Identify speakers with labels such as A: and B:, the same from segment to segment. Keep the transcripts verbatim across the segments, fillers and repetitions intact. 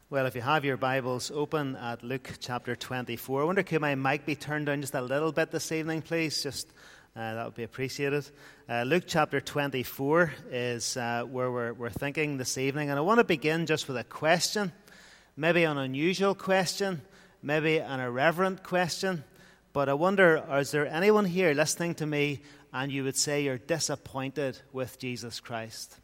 A: Well, if you have your Bibles open at Luke chapter twenty-four, I wonder could my mic be turned down just a little bit this evening, please? Just uh, that would be appreciated. Uh, Luke chapter twenty-four is uh, where we're, we're thinking this evening, and I want to begin just with a question, maybe an unusual question, maybe an irreverent question, but I wonder, is there anyone here listening to me and you would say you're disappointed with Jesus Christ?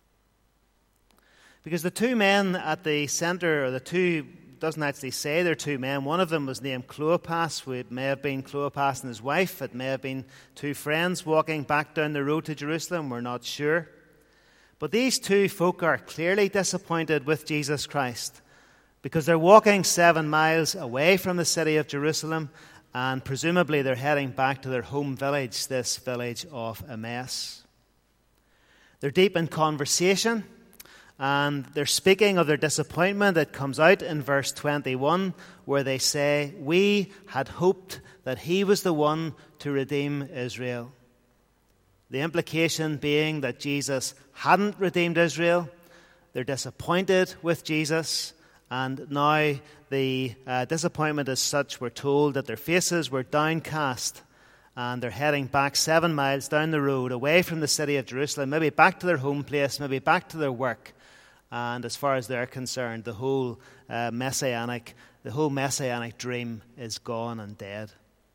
A: Because the two men at the centre, or the two, doesn't actually say they're two men. One of them was named Cleopas. It may have been Cleopas and his wife. It may have been two friends walking back down the road to Jerusalem. We're not sure. But these two folk are clearly disappointed with Jesus Christ because they're walking seven miles away from the city of Jerusalem, and presumably they're heading back to their home village, this village of Emmaus. They're deep in conversation, and they're speaking of their disappointment. It comes out in verse twenty-one, where they say, "We had hoped that he was the one to redeem Israel." The implication being that Jesus hadn't redeemed Israel. They're disappointed with Jesus, and now the uh, disappointment is such, we're told, that their faces were downcast, and they're heading back seven miles down the road, away from the city of Jerusalem, maybe back to their home place, maybe back to their work. And as far as they're concerned, the whole uh, messianic, the whole messianic dream is gone and dead.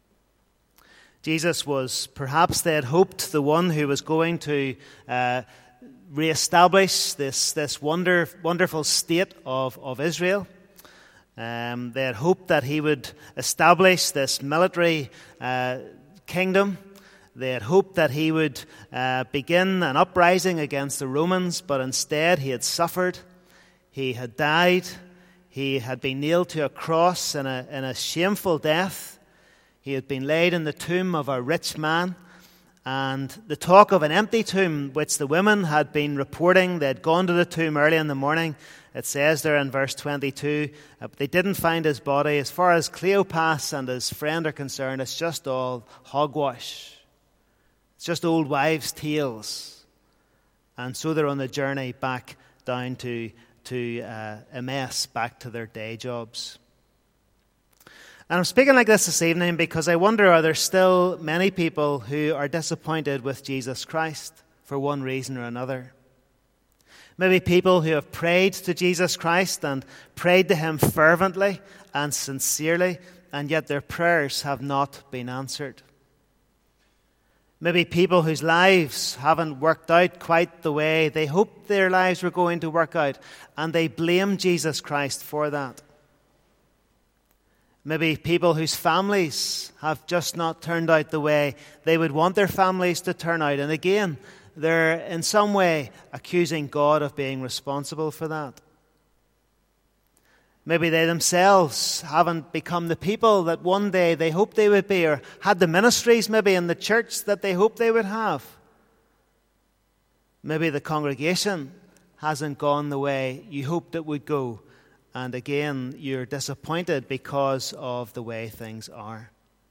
A: Jesus was, perhaps they had hoped, the one who was going to uh, reestablish this this wonder, wonderful state of, of Israel. Um, they had hoped that he would establish this military uh, kingdom. They had hoped that he would uh, begin an uprising against the Romans, but instead he had suffered. He had died. He had been nailed to a cross in a, in a shameful death. He had been laid in the tomb of a rich man. And the talk of an empty tomb, which the women had been reporting, they had gone to the tomb early in the morning. It says there in verse twenty-two, uh, but they didn't find his body. As far as Cleopas and his friend are concerned, it's just all hogwash. It's just old wives' tales. And so they're on the journey back down to, to uh, Emmaus, back to their day jobs. And I'm speaking like this this evening because I wonder, are there still many people who are disappointed with Jesus Christ for one reason or another? Maybe people who have prayed to Jesus Christ and prayed to him fervently and sincerely, and yet their prayers have not been answered. Maybe people whose lives haven't worked out quite the way they hoped their lives were going to work out, and they blame Jesus Christ for that. Maybe people whose families have just not turned out the way they would want their families to turn out, and again, they're in some way accusing God of being responsible for that. Maybe they themselves haven't become the people that one day they hoped they would be, or had the ministries maybe in the church that they hoped they would have. Maybe the congregation hasn't gone the way you hoped it would go, and again you're disappointed because of the way things are.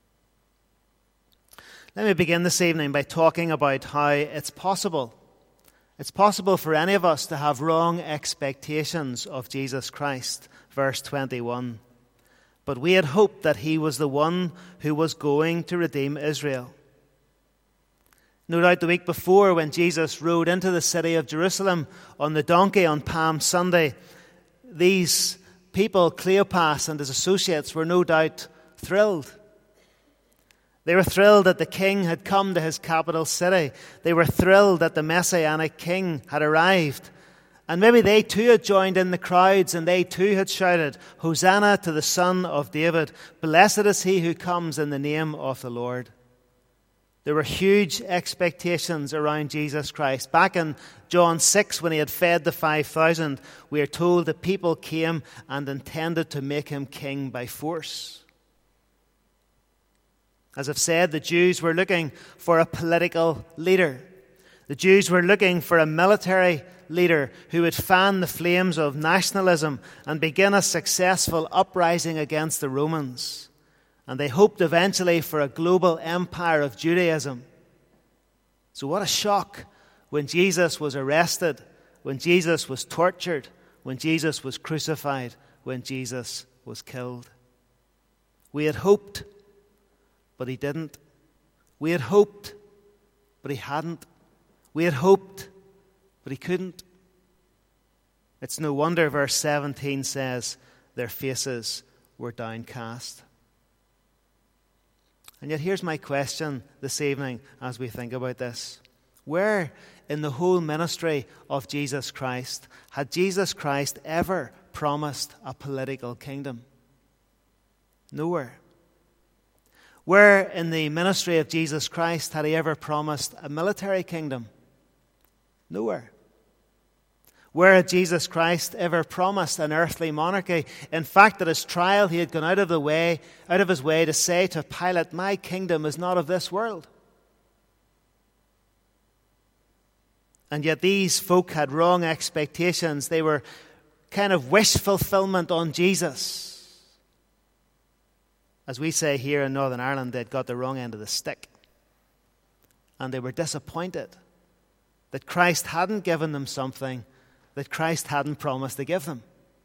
A: Let me begin this evening by talking about how it's possible. It's possible for any of us to have wrong expectations of Jesus Christ. Verse twenty-one, but we had hoped that he was the one who was going to redeem Israel. No doubt the week before, when Jesus rode into the city of Jerusalem on the donkey on Palm Sunday, these people, Cleopas and his associates, were no doubt thrilled. They were thrilled that the king had come to his capital city. They were thrilled that the messianic king had arrived. And maybe they too had joined in the crowds, and they too had shouted, "Hosanna to the Son of David. Blessed is he who comes in the name of the Lord." There were huge expectations around Jesus Christ. Back in John six, when he had fed the five thousand, we are told that people came and intended to make him king by force. As I've said, the Jews were looking for a political leader. The Jews were looking for a military leader who would fan the flames of nationalism and begin a successful uprising against the Romans. And they hoped eventually for a global empire of Judaism. So what a shock when Jesus was arrested, when Jesus was tortured, when Jesus was crucified, when Jesus was killed. We had hoped, but he didn't. We had hoped, but he hadn't. We had hoped, but he couldn't. It's no wonder verse seventeen says, their faces were downcast. And yet here's my question this evening as we think about this. Where in the whole ministry of Jesus Christ had Jesus Christ ever promised a political kingdom? Nowhere. Where in the ministry of Jesus Christ had he ever promised a military kingdom? Nowhere. Where had Jesus Christ ever promised an earthly monarchy? In fact, at his trial, he had gone out of the way, out of his way to say to Pilate, my kingdom is not of this world. And yet these folk had wrong expectations. They were kind of wish fulfillment on Jesus. As we say here in Northern Ireland, they'd got the wrong end of the stick. And they were disappointed that Christ hadn't given them something that Christ hadn't promised to give them.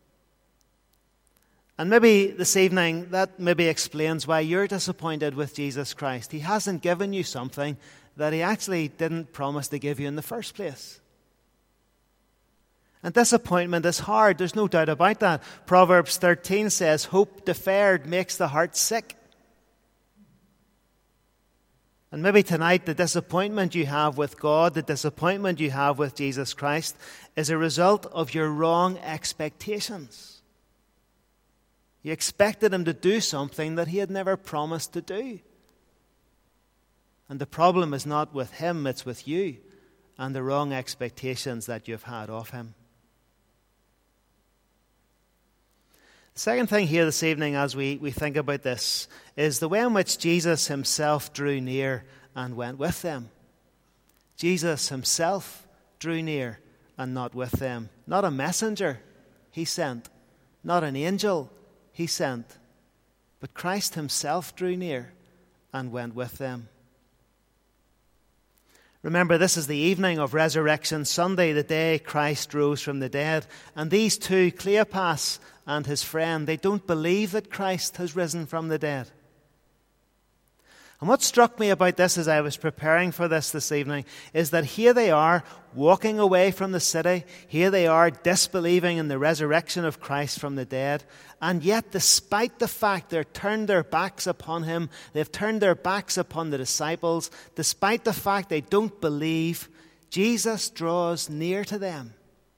A: And maybe this evening, that maybe explains why you're disappointed with Jesus Christ. He hasn't given you something that he actually didn't promise to give you in the first place. And disappointment is hard, there's no doubt about that. Proverbs thirteen says, hope deferred makes the heart sick. And maybe tonight the disappointment you have with God, the disappointment you have with Jesus Christ, is a result of your wrong expectations. You expected him to do something that he had never promised to do. And the problem is not with him, it's with you and the wrong expectations that you've had of him. The second thing here this evening as we, we think about this is the way in which Jesus himself drew near and went with them. Jesus himself drew near and not with them. Not a messenger he sent, not an angel he sent, but Christ himself drew near and went with them. Remember, this is the evening of Resurrection Sunday, the day Christ rose from the dead. And these two, Cleopas and his friend, they don't believe that Christ has risen from the dead. And what struck me about this as I was preparing for this this evening is that here they are walking away from the city. Here they are disbelieving in the resurrection of Christ from the dead. And yet, despite the fact they've turned their backs upon him, they've turned their backs upon the disciples, despite the fact they don't believe, Jesus draws near to them.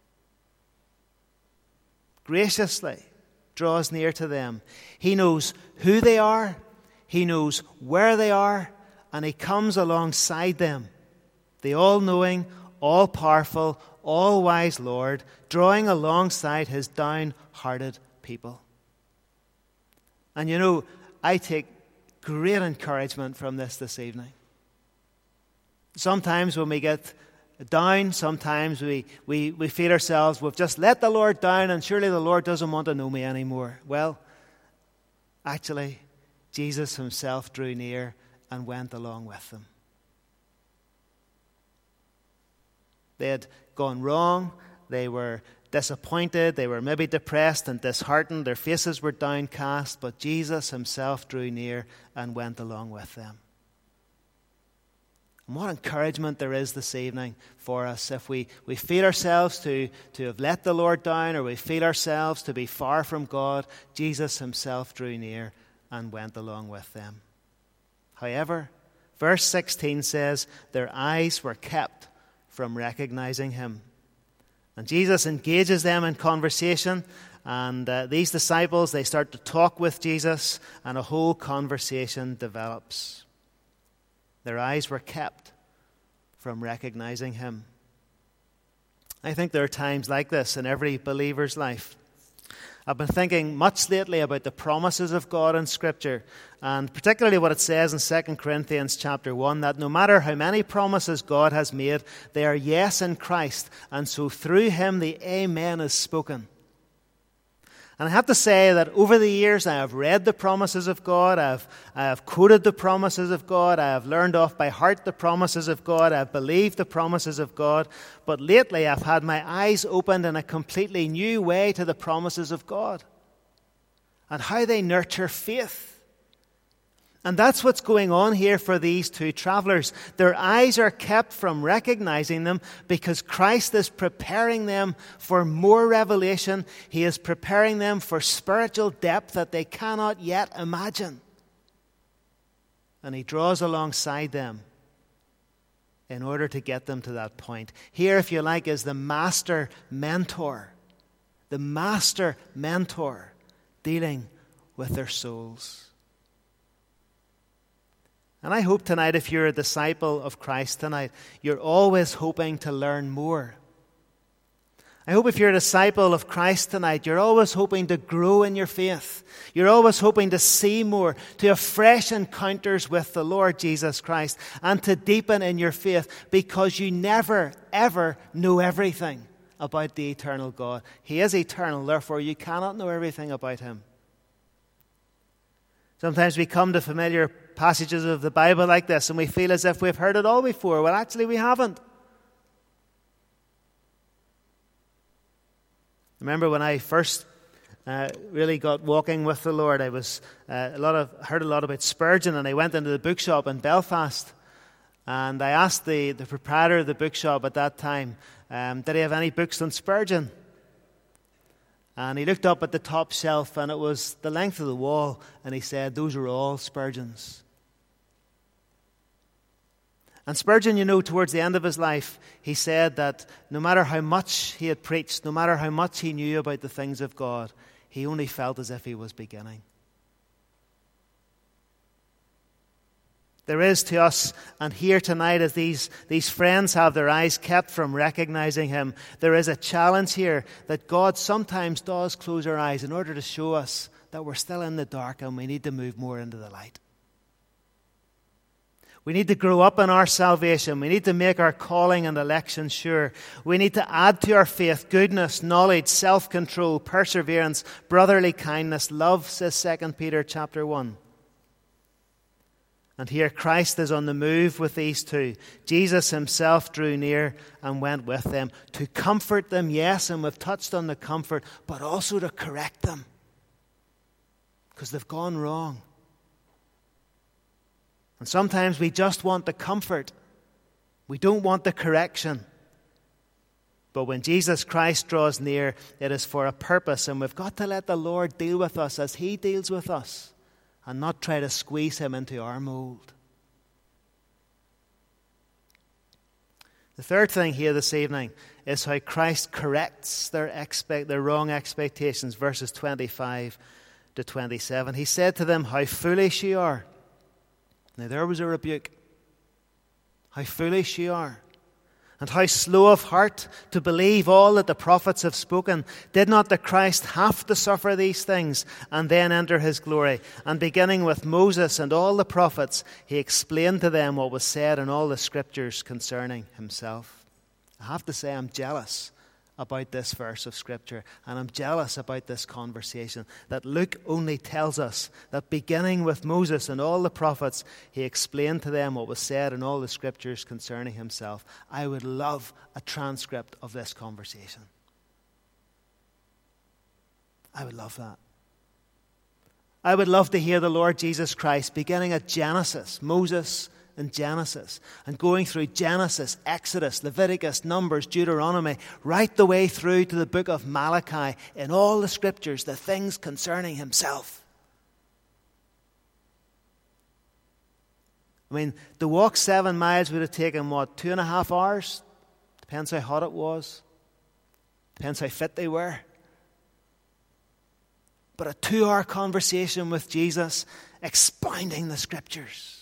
A: Graciously draws near to them. He knows who they are. He knows where they are, and he comes alongside them, the all-knowing, all-powerful, all-wise Lord, drawing alongside his downhearted people. And you know, I take great encouragement from this this evening. Sometimes when we get down, sometimes we, we, we feel ourselves, we've just let the Lord down, and surely the Lord doesn't want to know me anymore. Well, actually, Jesus himself drew near and went along with them. They had gone wrong. They were disappointed. They were maybe depressed and disheartened. Their faces were downcast, but Jesus himself drew near and went along with them. And what encouragement there is this evening for us if we, we feel ourselves to, to have let the Lord down, or we feel ourselves to be far from God. Jesus himself drew near and went along with them. However, verse sixteen says, their eyes were kept from recognizing him. And Jesus engages them in conversation, and uh, these disciples, they start to talk with Jesus, and a whole conversation develops. Their eyes were kept from recognizing him. I think there are times like this in every believer's life. I've been thinking much lately about the promises of God in Scripture, and particularly what it says in Second Corinthians chapter one, that no matter how many promises God has made, they are yes in Christ, and so through him the Amen is spoken. And I have to say that over the years I have read the promises of God, I have, I have quoted the promises of God, I have learned off by heart the promises of God, I have believed the promises of God, but lately I've had my eyes opened in a completely new way to the promises of God and how they nurture faith. And that's what's going on here for these two travelers. Their eyes are kept from recognizing them because Christ is preparing them for more revelation. He is preparing them for spiritual depth that they cannot yet imagine. And he draws alongside them in order to get them to that point. Here, if you like, is the master mentor. The master mentor dealing with their souls. And I hope tonight, if you're a disciple of Christ tonight, you're always hoping to learn more. I hope if you're a disciple of Christ tonight, you're always hoping to grow in your faith. You're always hoping to see more, to have fresh encounters with the Lord Jesus Christ, and to deepen in your faith, because you never, ever know everything about the eternal God. He is eternal, therefore you cannot know everything about him. Sometimes we come to familiar passages of the Bible like this and we feel as if we've heard it all before. Well, actually we haven't. Remember when I first uh, really got walking with the Lord, I was uh, a lot of heard a lot about Spurgeon, and I went into the bookshop in Belfast and I asked the, the proprietor of the bookshop at that time, um, did he have any books on Spurgeon? And he looked up at the top shelf, and it was the length of the wall, and he said, those are all Spurgeon's. And Spurgeon, you know, towards the end of his life, he said that no matter how much he had preached, no matter how much he knew about the things of God, he only felt as if he was beginning. There is to us, and here tonight, as these, these friends have their eyes kept from recognizing him, there is a challenge here that God sometimes does close our eyes in order to show us that we're still in the dark and we need to move more into the light. We need to grow up in our salvation. We need to make our calling and election sure. We need to add to our faith goodness, knowledge, self-control, perseverance, brotherly kindness, love, says Second Peter chapter one. And here Christ is on the move with these two. Jesus himself drew near and went with them to comfort them, yes, and we've touched on the comfort, but also to correct them because they've gone wrong. And sometimes we just want the comfort. We don't want the correction. But when Jesus Christ draws near, it is for a purpose, and we've got to let the Lord deal with us as he deals with us, and not try to squeeze him into our mold. The third thing here this evening is how Christ corrects their expect their wrong expectations, verses twenty-five to twenty-seven. He said to them, how foolish you are. Now there was a rebuke. How foolish you are. And how slow of heart to believe all that the prophets have spoken. Did not the Christ have to suffer these things and then enter his glory? And beginning with Moses and all the prophets, he explained to them what was said in all the scriptures concerning himself. I have to say I'm jealous about this verse of Scripture, and I'm jealous about this conversation, that Luke only tells us that beginning with Moses and all the prophets, he explained to them what was said in all the Scriptures concerning himself. I would love a transcript of this conversation. I would love that. I would love to hear the Lord Jesus Christ beginning at Genesis, Moses in Genesis, and going through Genesis, Exodus, Leviticus, Numbers, Deuteronomy, right the way through to the book of Malachi, in all the scriptures, the things concerning himself. I mean, to walk seven miles would have taken, what, two and a half hours? Depends how hot it was. Depends how fit they were. But a two-hour conversation with Jesus, expounding the scriptures.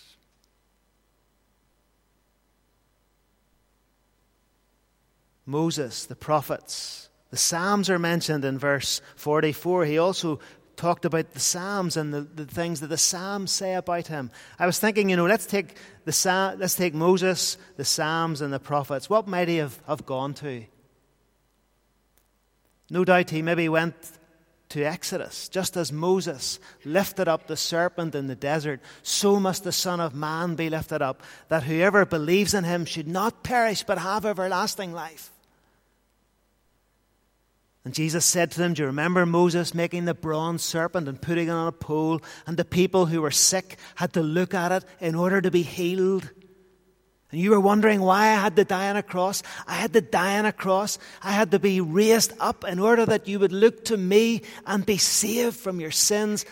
A: Moses, the prophets, the Psalms are mentioned in verse forty-four. He also talked about the Psalms and the, the things that the Psalms say about him. I was thinking, you know, let's take the let's take Moses, the Psalms, and the prophets. What might he have, have gone to? No doubt he maybe went to Exodus. Just as Moses lifted up the serpent in the desert, so must the Son of Man be lifted up, that whoever believes in him should not perish but have everlasting life. And Jesus said to them, do you remember Moses making the bronze serpent and putting it on a pole, and the people who were sick had to look at it in order to be healed? And you were wondering why I had to die on a cross. I had to die on a cross. I had to be raised up in order that you would look to me and be saved from your sins.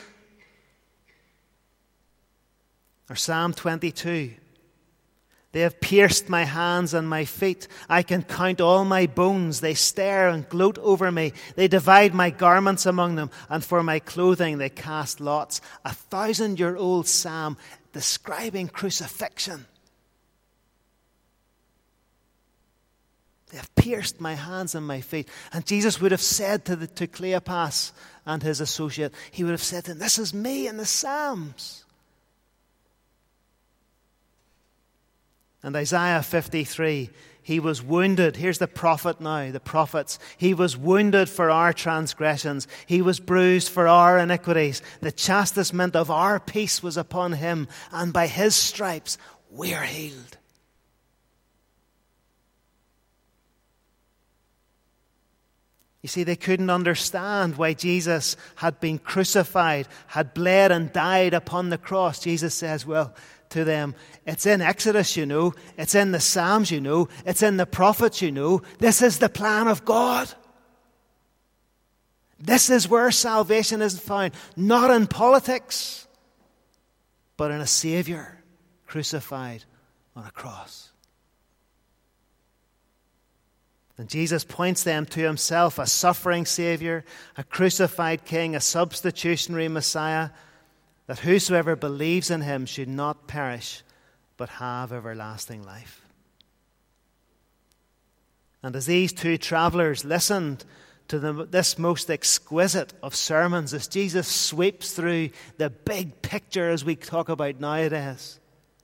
A: Or Psalm twenty-two. They have pierced my hands and my feet. I can count all my bones. They stare and gloat over me. They divide my garments among them, and for my clothing they cast lots. A thousand-year-old psalm describing crucifixion. They have pierced my hands and my feet. And Jesus would have said to, the, to Cleopas and his associate, he would have said to them, this is me in the Psalms. And Isaiah fifty-three, he was wounded. Here's the prophet now, the prophets. He was wounded for our transgressions. He was bruised for our iniquities. The chastisement of our peace was upon him, and by his stripes we are healed. You see, they couldn't understand why Jesus had been crucified, had bled and died upon the cross. Jesus says, well, to them, it's in Exodus, you know. It's in the Psalms, you know. It's in the prophets, you know. This is the plan of God. This is where salvation is found. Not in politics, but in a Savior crucified on a cross. And Jesus points them to himself, a suffering Savior, a crucified King, a substitutionary Messiah, that whosoever believes in him should not perish, but have everlasting life. And as these two travelers listened to the, this most exquisite of sermons, as Jesus sweeps through the big picture as we talk about nowadays,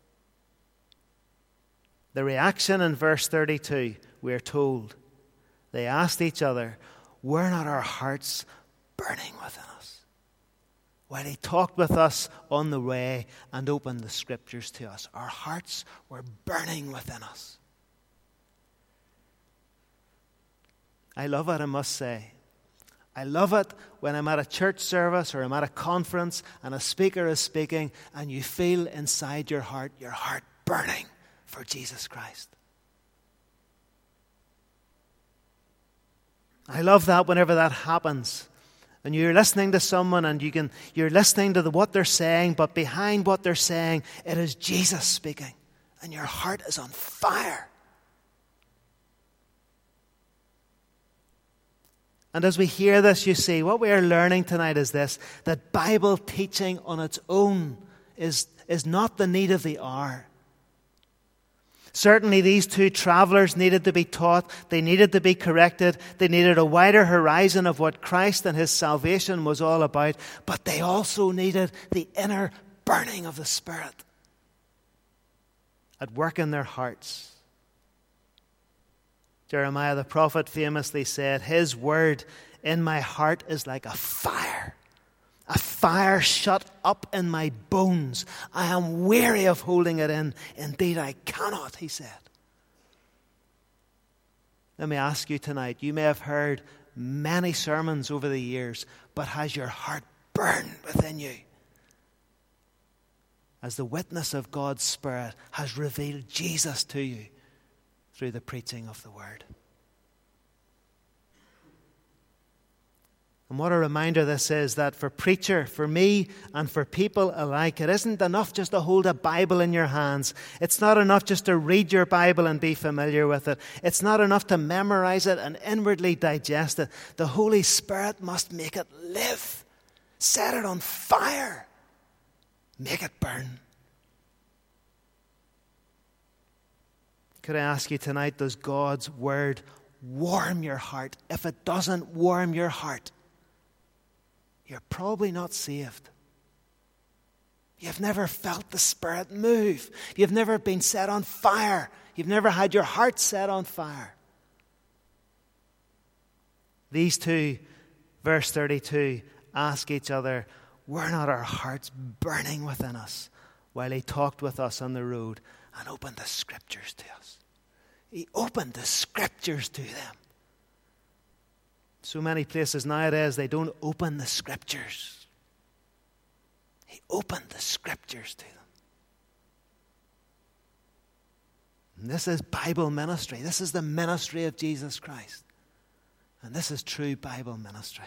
A: the reaction in verse thirty-two, we are told, they asked each other, were not our hearts burning within us? While he talked with us on the way and opened the scriptures to us, our hearts were burning within us. I love it, I must say. I love it when I'm at a church service or I'm at a conference and a speaker is speaking and you feel inside your heart, your heart burning for Jesus Christ. I love that whenever that happens. And you're listening to someone and you can, you're listening to the, what they're saying, but behind what they're saying, it is Jesus speaking. And your heart is on fire. And as we hear this, you see, what we are learning tonight is this, that Bible teaching on its own is, is not the need of the hour. Certainly these two travelers needed to be taught, they needed to be corrected, they needed a wider horizon of what Christ and his salvation was all about, but they also needed the inner burning of the Spirit at work in their hearts. Jeremiah the prophet famously said, his word in my heart is like a fire. A fire shut up in my bones. I am weary of holding it in. Indeed, I cannot, he said. Let me ask you tonight, you may have heard many sermons over the years, but has your heart burned within you? As the witness of God's Spirit has revealed Jesus to you through the preaching of the Word. And what a reminder this is, that for preacher, for me, and for people alike, it isn't enough just to hold a Bible in your hands. It's not enough just to read your Bible and be familiar with it. It's not enough to memorize it and inwardly digest it. The Holy Spirit must make it live. Set it on fire. Make it burn. Could I ask you tonight, does God's Word warm your heart? If it doesn't warm your heart, you're probably not saved. You've never felt the Spirit move. You've never been set on fire. You've never had your heart set on fire. These two Verse thirty-two, ask each other, were not our hearts burning within us while he talked with us on the road and opened the scriptures to us? He opened the scriptures to them. So many places nowadays, they don't open the scriptures. He opened the scriptures to them. And this is Bible ministry. This is the ministry of Jesus Christ. And this is true Bible ministry.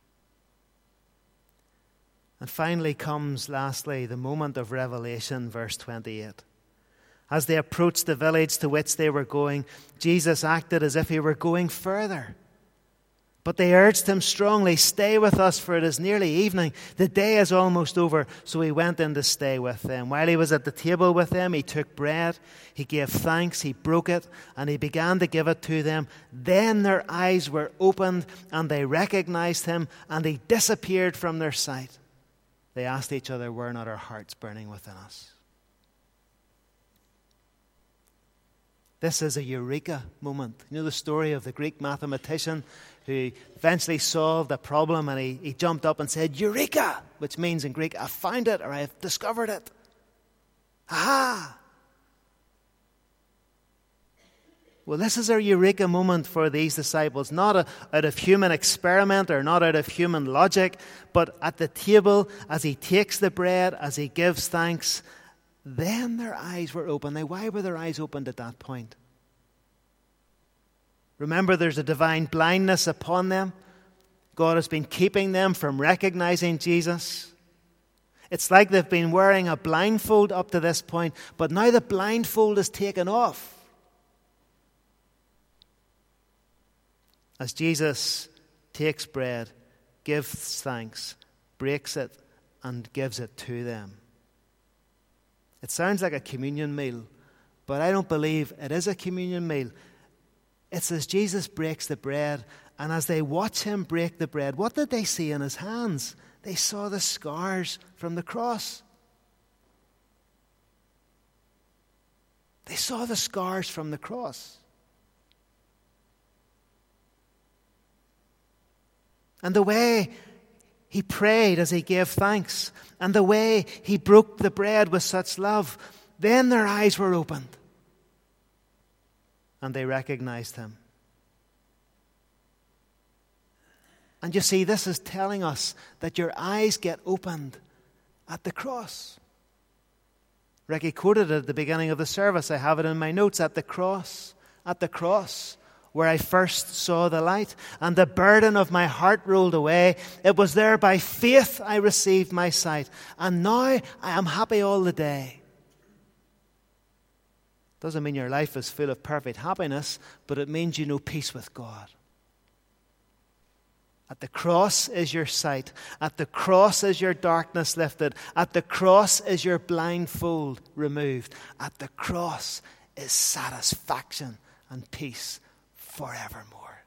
A: And finally comes, lastly, the moment of revelation, verse twenty-eight. As they approached the village to which they were going, Jesus acted as if he were going further. But they urged him strongly, stay with us, for it is nearly evening. The day is almost over. So he went in to stay with them. While he was at the table with them, he took bread, he gave thanks, he broke it, and he began to give it to them. Then their eyes were opened, and they recognized him, and he disappeared from their sight. They asked each other, were not our hearts burning within us? This is a eureka moment. You know the story of the Greek mathematician who eventually solved a problem, and he, he jumped up and said, Eureka! Which means in Greek, I found it, or I have discovered it. Aha! Well, this is a eureka moment for these disciples, not a, out of human experiment or not out of human logic, but at the table, as he takes the bread, as he gives thanks, then their eyes were open. Now, why were their eyes opened at that point? Remember, there's a divine blindness upon them. God has been keeping them from recognizing Jesus. It's like they've been wearing a blindfold up to this point, but now the blindfold is taken off. As Jesus takes bread, gives thanks, breaks it, and gives it to them. It sounds like a communion meal, but I don't believe it is a communion meal. It's as Jesus breaks the bread, and as they watch him break the bread, what did they see in his hands? They saw the scars from the cross. They saw the scars from the cross. And the way he prayed as he gave thanks, and the way he broke the bread with such love, then their eyes were opened. And they recognized him. And you see, this is telling us that your eyes get opened at the cross. Ricky quoted it at the beginning of the service. I have it in my notes. At the cross, at the cross, where I first saw the light, and the burden of my heart rolled away. It was there by faith I received my sight, and now I am happy all the day. Doesn't mean your life is full of perfect happiness, but it means you know peace with God. At the cross is your sight. At the cross is your darkness lifted. At the cross is your blindfold removed. At the cross is satisfaction and peace forevermore.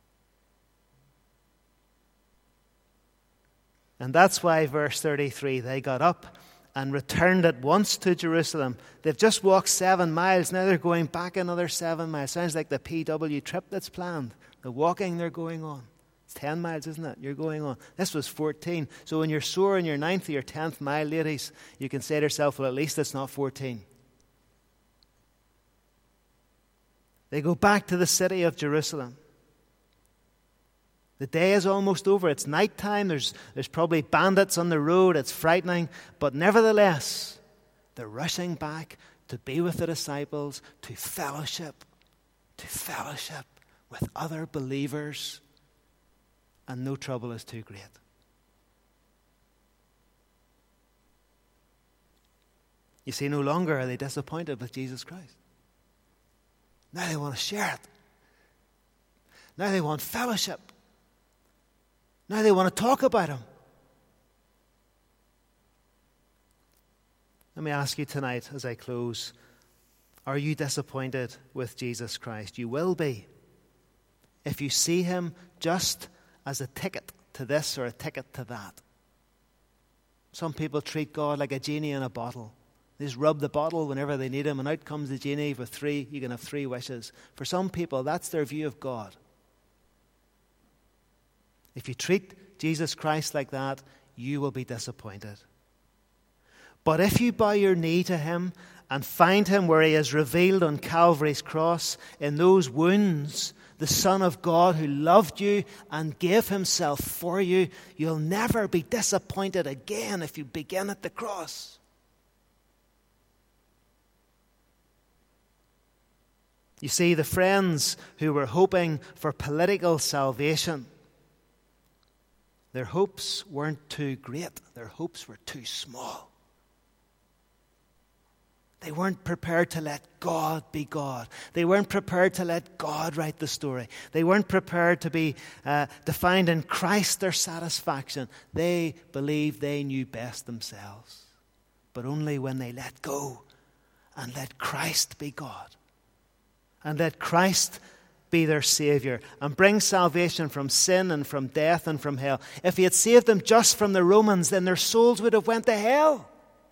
A: And that's why, verse thirty-three, they got up and returned at once to Jerusalem. They've just walked seven miles. Now they're going back another seven miles. Sounds like the P W trip that's planned. The walking they're going on. It's ten miles, isn't it? You're going on. This was fourteen. So when you're sore in your ninth or your tenth mile, ladies, you can say to yourself, well, at least it's not fourteen. They go back to the city of Jerusalem. The day is almost over. It's nighttime. There's, there's probably bandits on the road. It's frightening. But nevertheless, they're rushing back to be with the disciples, to fellowship, to fellowship with other believers. And no trouble is too great. You see, no longer are they disappointed with Jesus Christ. Now they want to share it. Now they want fellowship. Now they want to talk about him. Let me ask you tonight as I close, are you disappointed with Jesus Christ? You will be if you see him just as a ticket to this or a ticket to that. Some people treat God like a genie in a bottle. They just rub the bottle whenever they need him, and out comes the genie with three. You can have three wishes. For some people, that's their view of God. If you treat Jesus Christ like that, you will be disappointed. But if you bow your knee to him and find him where he is revealed on Calvary's cross, in those wounds, the Son of God who loved you and gave himself for you, you'll never be disappointed again if you begin at the cross. You see, the friends who were hoping for political salvation, their hopes weren't too great. Their hopes were too small. They weren't prepared to let God be God. They weren't prepared to let God write the story. They weren't prepared to be uh, to find in Christ their satisfaction. They believed they knew best themselves. But only when they let go and let Christ be God and let Christ be their Savior and bring salvation from sin and from death and from hell. If he had saved them just from the Romans, then their souls would have went to hell.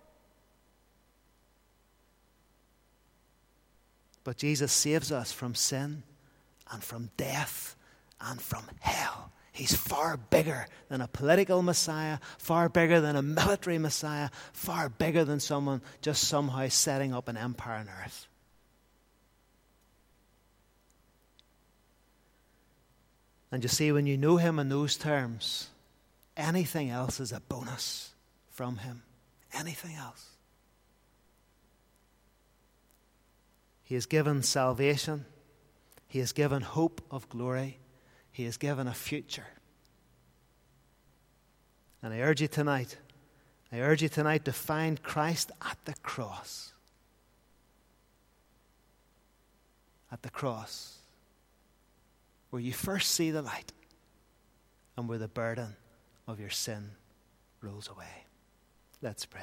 A: But Jesus saves us from sin and from death and from hell. He's far bigger than a political Messiah, far bigger than a military Messiah, far bigger than someone just somehow setting up an empire on earth. And you see, when you know him in those terms, anything else is a bonus from him. Anything else. He has given salvation. He has given hope of glory. He has given a future. And I urge you tonight, I urge you tonight to find Christ at the cross. At the cross. Where you first see the light and where the burden of your sin rolls away. Let's pray.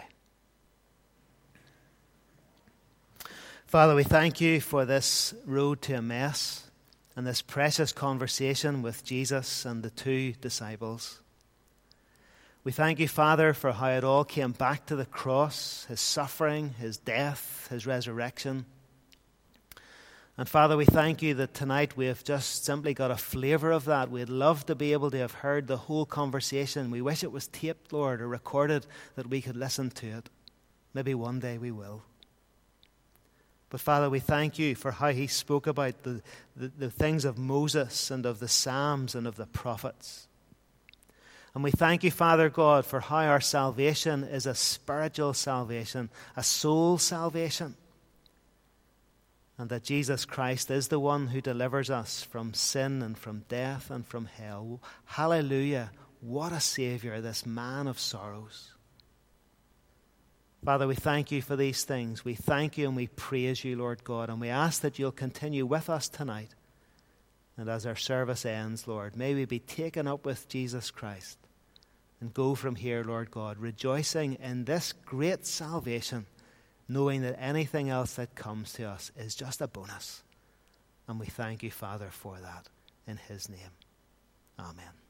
A: Father, we thank you for this road to Emmaus and this precious conversation with Jesus and the two disciples. We thank you, Father, for how it all came back to the cross, his suffering, his death, his resurrection. And Father, we thank you that tonight we have just simply got a flavor of that. We'd love to be able to have heard the whole conversation. We wish it was taped, Lord, or recorded that we could listen to it. Maybe one day we will. But Father, we thank you for how he spoke about the, the, the things of Moses and of the Psalms and of the prophets. And we thank you, Father God, for how our salvation is a spiritual salvation, a soul salvation. And that Jesus Christ is the one who delivers us from sin and from death and from hell. Hallelujah. What a Savior, this man of sorrows. Father, we thank you for these things. We thank you and we praise you, Lord God. And we ask that you'll continue with us tonight. And as our service ends, Lord, may we be taken up with Jesus Christ and go from here, Lord God, rejoicing in this great salvation, knowing that anything else that comes to us is just a bonus. And we thank you, Father, for that in his name. Amen.